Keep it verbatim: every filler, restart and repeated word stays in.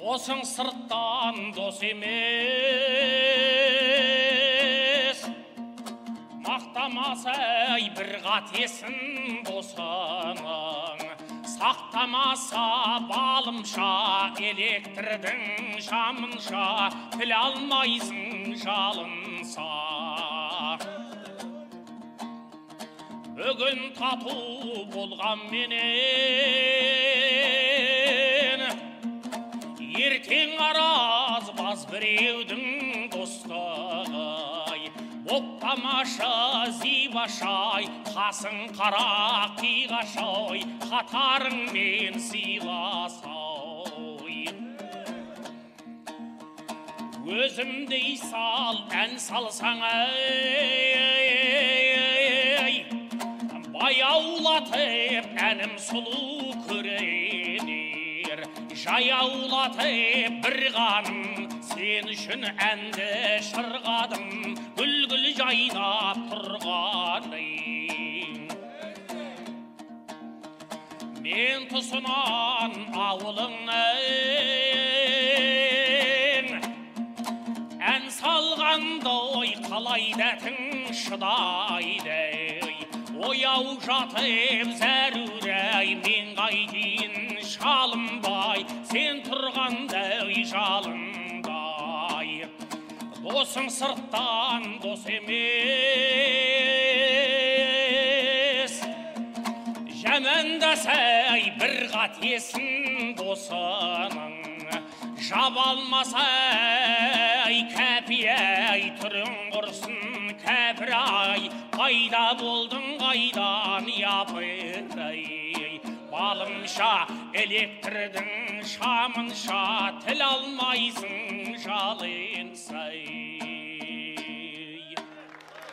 Досың сырттан дос емес, мақтамасай бір қатесін досының, сақтамаса балымша электрдің шамынша тіл алмайсың жалынса. Бүгін тату болған менен, ертең араз баз біреудің достығы. Боптамашы зибашай, қасың қара қиғашай, қатарыңмен сыйласай. Өзімдей сал ән салсаң ай, баяулатып әнім сұлу көренер. Жаяулатып бір ғаным, сен үшін әнді шырғадым, гүл-гүл жайнап тұрғаным. Мен тұсынан ауылыңның ән салғандай қалай дәтің шыдайды. Ояу жатып зәрурәй, мен қайтейін шалынбай, сен тұрғандай жалындай. Досың сырттан дос емес, жамандасай бір қатесін досының, жабалмасай кәпи-ай түрің құрсын кәпір-ай, қайда болдың қайдан япыр-ай. Балымша электрдің шамынша тіл алмайсың жалынсай.